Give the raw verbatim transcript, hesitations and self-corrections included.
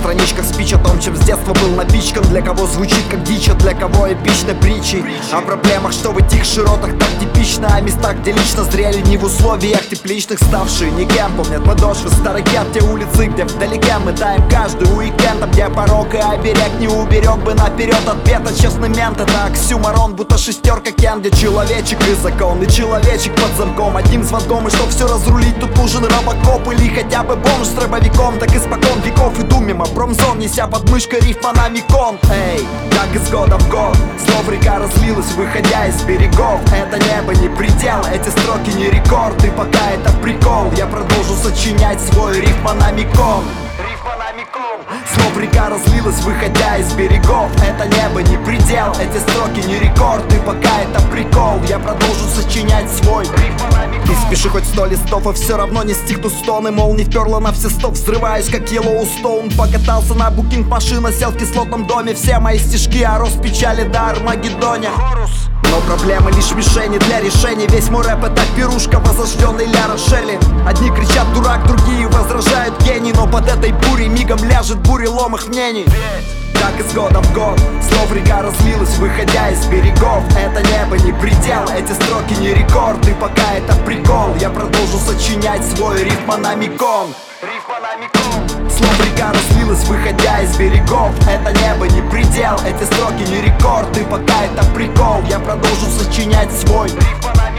страничках спич о том, чем с детства был напичкан. Для кого звучит как дичь, а для кого эпичной притчей. О проблемах, что в этих широтах так типично. О местах, где лично зрели не в условиях тепличных, ставшие никем. Помнят подошвы старых гет, те улицы, где вдалеке мы таем каждый уикенд. Там, где порог и оберег не уберег бы наперед от бета. Честный мент, это оксюморон, будто шестерка Кен, где человечек и закон, и человечек под замком. Одним звонком, и чтоб все разрулить, тут нужен робокоп или хотя бы бомж с дробовиком. Так испокон веков иду мимо промзон, неся под мышкой рифма на микон. Эй, как из года в год слов река разлилась, выходя из берегов. Это небо не предел, эти строки не рекорд. И пока это прикол, я продолжу сочинять свой рифмономикон. Слов река разлилась, выходя из берегов. Это небо не предел, эти строки не рекорд. И пока это прикол, я продолжу сочинять свой рифмономикон. И спеши хоть сто листов, а все равно не стихнут стоны. Мол, не вперла на все сто, взрываюсь как Йеллоустоун. Покатался на букинг машина, сел в кислотном доме. Все мои стишки о рост печали до Армагеддоне. Но проблемы лишь мишени для решения. Весь мой рэп это пирушка, возрожденный Ля Рошели. Одни кричат дурак, другие возражают гений. Но под этой бурей мигом ляжет бурелом их мнений. Как из года в год слов река разлилась, выходя из берегов. Это небо не предел, эти строки не рекорд. И пока это прикол, я продолжу сочинять свой рифмономикон. Слов река разлилась, выходя из берегов. Это небо не предел, эти строки не рекорд. И пока это прикол, я продолжу сочинять свой рифмономикон.